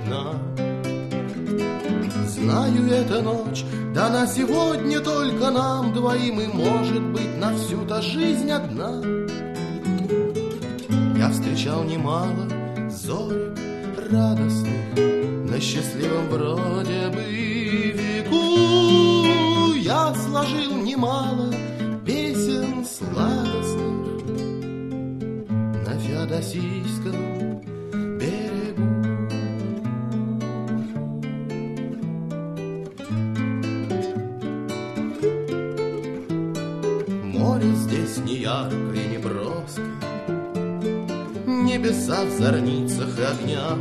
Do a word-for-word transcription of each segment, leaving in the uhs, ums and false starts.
одна. Знаю, эта ночь дана сегодня только нам двоим, и, может быть, на всю-то жизнь одна. Я встречал немало зорек радостных на счастливом вроде бы веку. Я сложил немало песен сладостных на Феодосийском берегу. Море здесь не яркое и не броское, небеса в зорницах и огнях.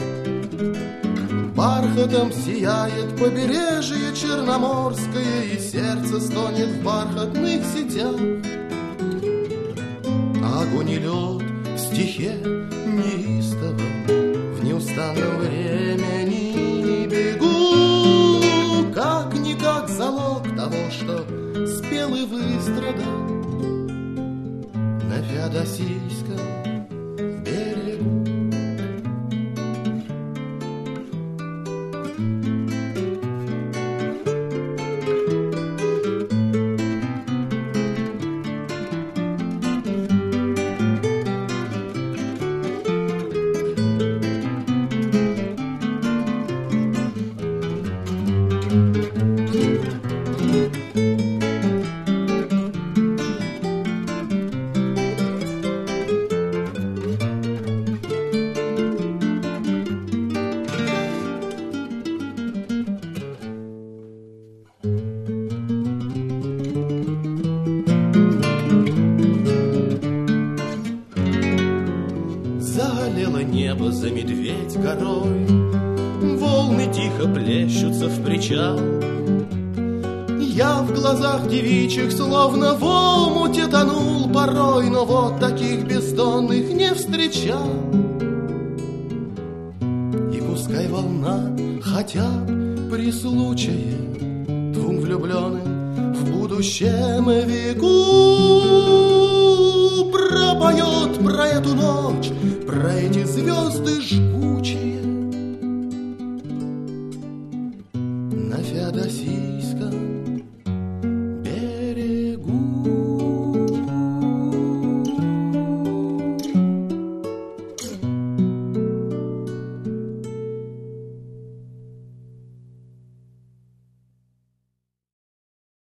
Бархатом сияет побережье Черноморское, и сердце стонет в бархатных сетях. Огонь и лед в стихе неистовом в неустанном времени бегу, как-никак залог того, что спел и выстрадал на Феодосийском берегу. Заолело небо за Медведь горой, волны тихо плещутся в причал. Я в глазах девичьих словно в омуте тонул порой, но вот таких бездонных не встречал. И пускай волна хотя б при случае двум влюбленным в будущем веку пропоет про эту ночь, про эти звезды жгучие